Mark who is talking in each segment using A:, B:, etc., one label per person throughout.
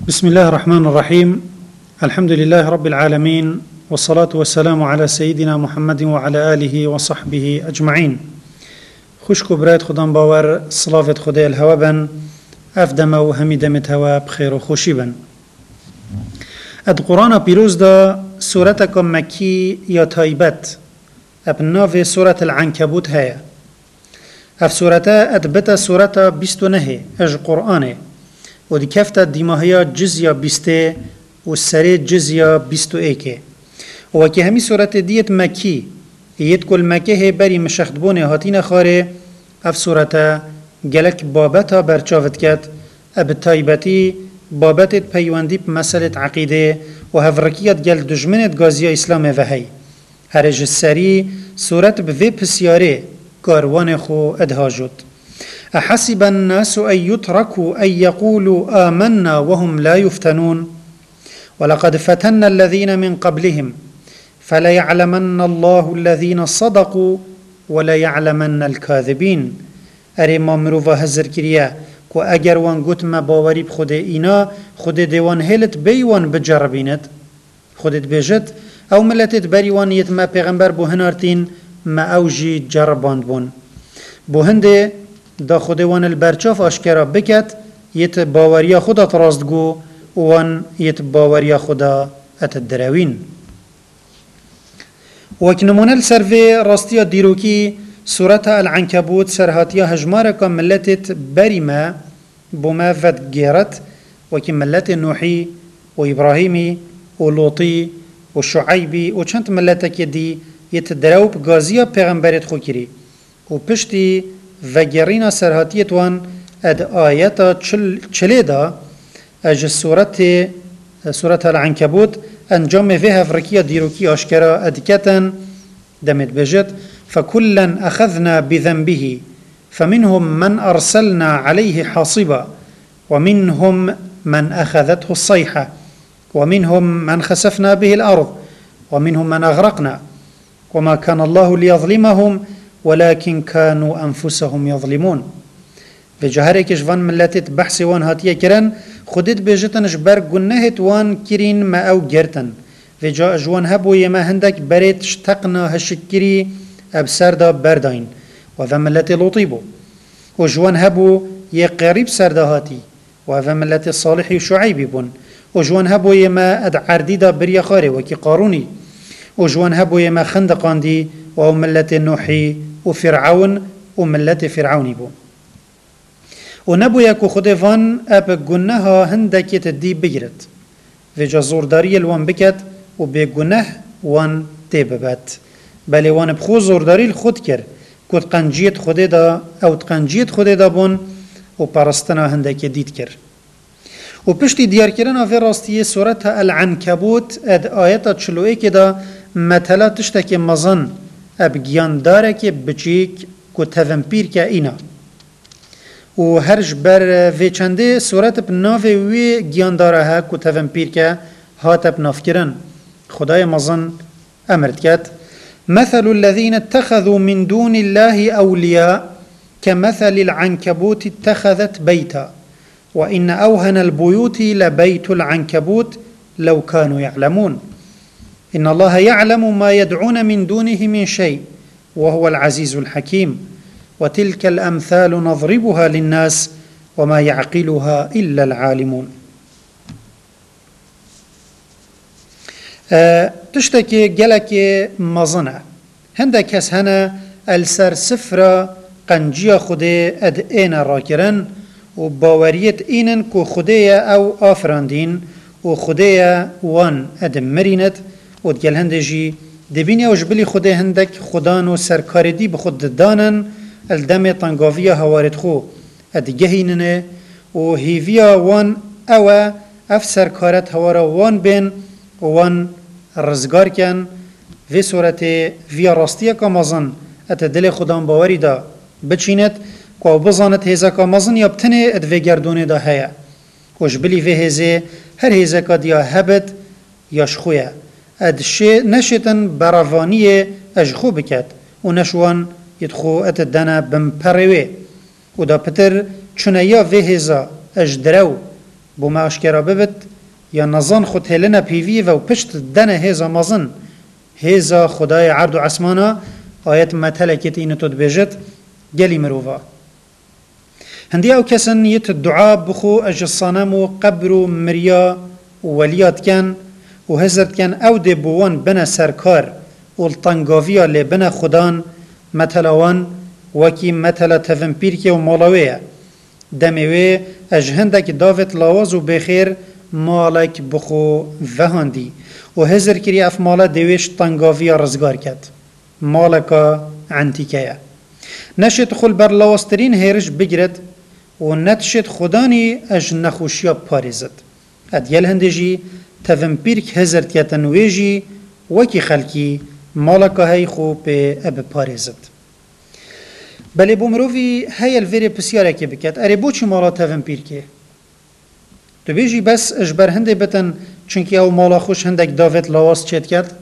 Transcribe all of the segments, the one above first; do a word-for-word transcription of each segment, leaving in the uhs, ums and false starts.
A: بسم الله الرحمن الرحيم. الحمد لله رب العالمين، والصلاة والسلام على سيدنا محمد وعلى آله وصحبه أجمعين. خوشكو برات خدام باور صلافة خدای الهوا بن افدم و همی دمت هوا بخير و خوشی بن. اد قرآن پیروز دا سورة کم مکی یا تایبت اب ناو سورة العنکبوت هيا. اف سورة اد بتا سورة بیست و نه اج قرآنه و دی کفتا دیماهیا جزیا بیسته و سره جزیا بیست و ایکه. و وکی همی سورة دیت مکی یت کل مکه بری مشخدبونه هاتین خاره اف سورة گلک بابتا برچاوت کت اب تایبتی بابتت پیواندی بمسألة عقیده و هفرکیت گل دجمنت گازی اسلام و هی. هرج سری سورة بوی پسیاره کاروان خو ادهاجد. أحسب الناس أن يتركوا أن يقولوا آمنا وهم لا يفتنون ولقد فتنا الذين من قبلهم فليعلمن الله الذين صدقوا وليعلمن الكاذبين. أري ما مروفا هزر كريا كو أجر وان قوت ما باوري بخود إنا خود ديوان هلت بيوان بجربينت خودت بيجت أو ملتت بريوان يتما پیغمبر بو هنارتين ما أوجي جرباند بون بو هنده دا خودوان البرچاف آشکرا بکت یت باوریا خدا تراستگو وان یت باوریا خدا ات دروین. وکنمون السرفي راستیا دیروکی سورة العنكبوت سرهاتیا هجمارکا ملتت بریما بما فد گیرت وكي ملت نوحي وإبراهيمي ولوطي وشعيبي وچند ملتك دي يت دروب غازيا پیغمبرت خو کری و پشتی وگرین سرهاتیت وان اد آیتا چلی دا اج سورة سورة العنكبوت انجام فيها فركية ديروكي اشكرا ادكتا دمت بجد فكلا اخذنا بذنبه فمنهم من ارسلنا عليه حاصبا ومنهم من اخذته الصيحة ومنهم من خسفنا به الارض ومنهم من اغرقنا وما كان الله ليظلمهم ولكن كانوا أنفسهم يظلمون. في جهرك جوان ملتت بحث وان هاتيه كرن خودت بيجتنش بر گنهت وان كرين ما او گرتن. في جا جوان هبو يما هندك بريت اشتقنا هشكري ابسر دا بردين وفا ملت لطيبو وجوان هبو يقريب سردا هاتي وفا ملت صالح شعيبي بون وجوان هبو يما اد عردي دا بريا خاري وكي قاروني وجوان هبو يما خندقان دي وهو ملت نوحي وفرعون وملت فرعوني بو ونبو يكو خدفان اب گنها هندك تدي بجرت في جزور داري الوان بكت وبگنه وان تببت بل وان بخو زورداري الخود كر كود قنجيت خده دا او تقنجيت خده دا بون و پرستنا هندك ديد كر و پشتی دیار کرنا في راستي سورة العنكبوت اد آيات چلوئي كدا مثلا تشتك مزن اب گیانداره که بچیک که تفنپیر که اینا و هرج بر ویچنده صورت بناف وی گیانداره ها که تفنپیر که هات بناف کرن خدای مزن امرد کد مثل الذين اتخذوا من دون الله أولياء كمثل العنكبوت اتخذت بيتا وإن أوهن البيوت لبيت العنكبوت لو كانوا يعلمون إن الله يعلم ما يدعون من دونه من شيء وهو العزيز الحكيم وتلك الأمثال نضربها للناس وما يعقلها إلا العالمون. أه تشتكي جلك مظنة هندك هنا السر سفرة قنجية خدي أد إينا راكرن وباوريت إينن كو خدية أو آفراندين وخدية وان أد مرينت و دگل هندجی دبینی اوش بلی خود هندک خدان و سرکاردی بخود دانن الدم تنگاویا هوارد خو ادگهیننه و هیویا وان او اف سرکارت هوارا وان بین وان رزگار کن وی صورت وی راستیا کامازن ات دل خدان باوری دا بچینت که بزانت هزا کامازن یا بتنه اد وی گردونه دا هیا اوش بلی وی هزه هر هزا کا دیا هبت یا شخویا ادشي نشتن براوانيه اجخو بكات ونشوان يدخو اتدنا بمبروي ودا بتر چنيا وهزا اجدرو بو ما اشکرا ببت یا نزان خود هلنا پیوی و پشت دن هیزا مزن هیزا خدای عرض و عسمانا آیت متلکت اینو تد بجت گلی مروفا هندی او کسن یت دعا بخو اج الصنم و قبر و مریا و ولیات کن و هزرت کن او دی بوان بنا سرکار و الطنگاویا لی بنا خدان متلاوان وکی متلا تفنپیر که و مالاویه دموی اج هندک داوت لاواز و بخیر مالک بخو وهاندی و هزر کری اف مالا دویش طنگاویا رزگار کد مالکا عنتیکه نشد خل بر لاواسترین هیرش بگرد و نتشد خدانی اج نخوشیا پارزد ادیل هندجی تفنپیر که هزرت که تنویجی وکی خلکی مالکا هی خو به اب پارزد بله بومروفی هی الویره پسیاره که بکد اره بو چی مالا تفنپیر که تو بیجی بس اجبر هنده بتن چونکه او مالا خوش هندک داوت لاواز چید کرد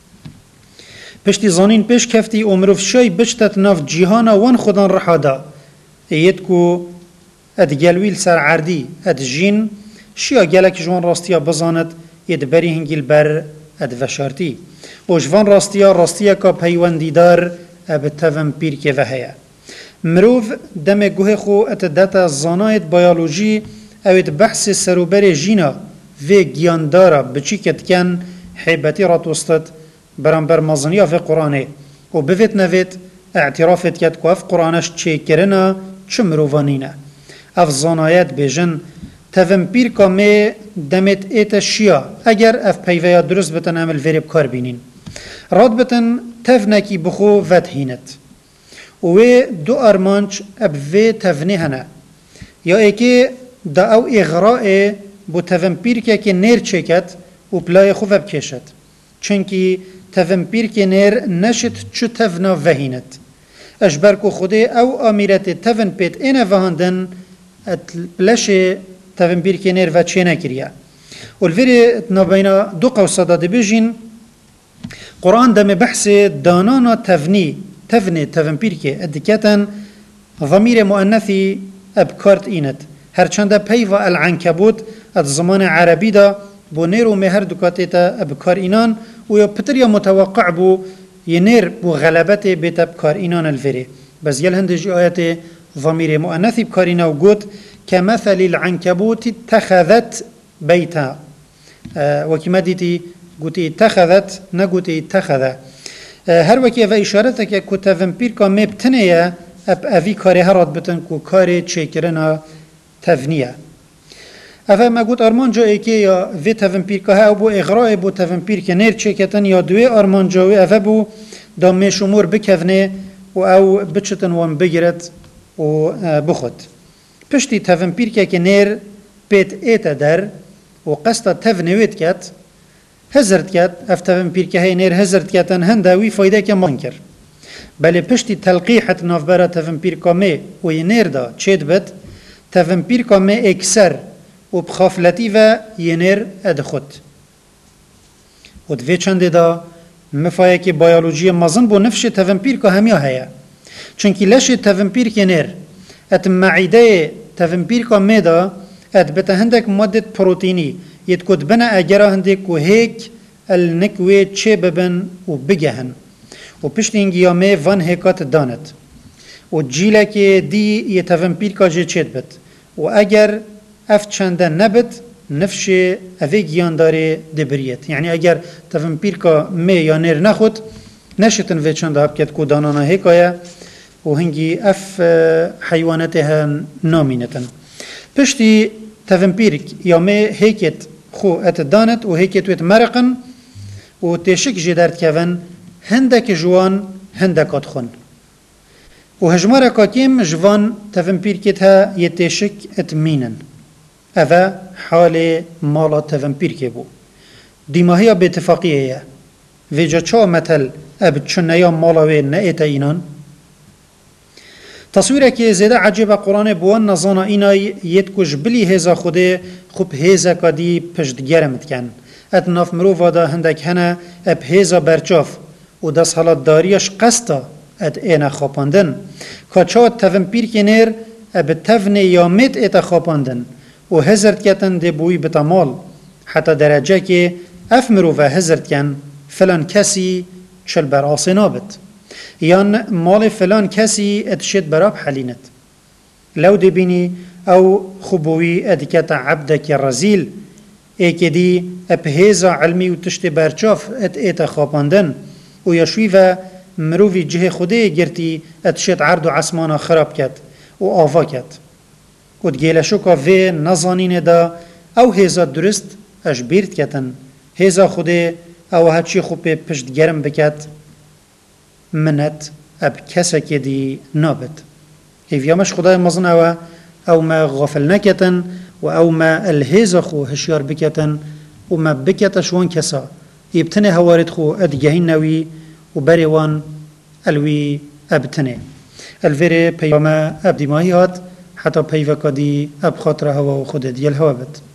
A: پشتی زانین پیش کفتی امروف شای بشتت ناف جیهانا وان خودان رحادا اید کو اد گلویل سر عردی اد جین شیا گلک جوان راستیا بزاند ید بری هنگیل بر اد وشارتی و جوان راستیا راستیا کا پیوندی دار اب تفنپیر که وحیه مروف دم گوه خو ات داتا زانایت بیولوژی اوید بحث سروبر جینا و گیاندارا بچی کت کن حیبتی را توستد برانبر مزنیا في قرآنه و بفت نفت اعترافت کت که اف قرآنش چه کرنا چه مروفانینه اف زانایت بیجن تفنپیر کامه دمت ایت شیا اگر اف پیویا درست بتن عمل ویرب کار بینین راد بتن تفنکی بخو ودهینت و دو ارمانچ اب وی تفنه هنه یا ایکی دا او اغراء بو تفنپیر که که نیر چکت و پلای خوب بکشد چونکی تفنپیر که نیر نشد چو تفنا وهینت اجبر کو خوده او آمیرت تفن پیت اینه وهاندن پلش تفنپیر که نیر و چه نکریه والفيري نبينا دو قوسة دا بيجين قرآن دم بحث دانانا تفني تفني تفنبيركي ادكاتن ضمير مؤنثي ابكارت اينت هرچند پیوا العنکبوت از زمان عربی دا بو نیر و مهر دکاتیتا ابکار اینان و یا پتر یا متوقع بو ینیر بو غلبت بیت ابکار اینان الفری بس یل هندجی آیت ضمیر مؤنثی بکار اینا و گوت كمثل العنكبوت اتخذت بيتا وكما ديتي قوتي اتخذت نقوتي اتخذ هر وكي افا اشارتك كو تفنبير كا مبتنية اب افي كاري هرات بتن كو كاري تشيكرنا تفنية افا ما قوت ارمان جا ايكي يا في تفنبير كا ها بو اغراء بو تفنبير كا نير تشيكتن يا دوي ارمان جاوي افا بو دامي شمور بكفنه و او بچتن وان بگرد و بخد پشتی تفنبير كا نير بيت ايتا در و قصد تفنويت كات هزرت كات افتفن بير كهي نير هزرت كاتن هنداوي فايده كه منكر بل پشتي تلقيحه نافبره تفن بير كامي و ينير دا چيد بت تفن بير كامي اكثر و بخافلتي و ينير ادخد و دوی چند دا مفايه كي بيولوجي مازن بو نفش تفن بير كه هميا هيا چونكي لش تفن بير كه نير ات معده تفن بير كامي دا ات بتهندك ماده بروتيني يتكود بنا اجرا هندك و هيك النكوي تشي ببن و بجهن و پشتين قيامه وان هيكات دانت و جيلك دي يتفنبير كاجي تشيد بت و اگر اف چنده نبت نفش اوه گیان داره دبریت يعني اگر تفنبير كا مي یا نير نخود نشتن و چنده اب كت كودانانا هيكايا و هنگي اف حيوانتها نامينتن پشتی تفنبيرك يامي هيكت خو اتدانت و هيكت ويت مرقن و تشك جدارت كفن هندك جوان هندك اتخون و هجمارا كاكيم جوان تفنبيركتها يتشك اتمينن افا حال مالا تفنبيرك بو ديماهيا باتفاقية ويجا چا مثل اب چنيا مالاوي نئتا اينان تصویره که زیاده عجیبه قرآن بوان نزانا اینای ید کش بلی هزا خوده خوب هزا کدی پشت گرمت کن ات ناف مروفا دا هندک هنه اب هزا برچاف و دست حالات داریش قستا ات اینا خاپاندن که چا تفنپیر که نیر اب تفن یا مت ایتا خاپاندن و هزرد کتن ده بوی بتمال حتی درجه که اف مروفه هزرد کن فلان کسی چل بر آسه نابد یان مال فلان کسی اتشد براب حلینت لو ده بینی او خبوی ادکت عبدك رزیل ایک دی اپهیزا علمی و تشت برچاف ات ایتا خواباندن و یشوی و مروفی جه خوده گرتی اتشت عرض و عسمانا خراب کد و آفا کد و دگیلشو که وی نزانین دا او هیزا درست اش بیرد کتن هیزا خوده او هچی خوب پشت گرم بکد منت اب کسا دی نابد هیویامش خدای مزن او او ما غافل نکتن و او ما الهیزا خو هشیار بکتن و ما بکتش وان کسا يبتني هوارد خو ادجهين نوي وبريوان الوي ابتني الفيري بيوما ابدي ماهيات حتى بيوكا دي اب خاطر هوا وخود ديال هوابت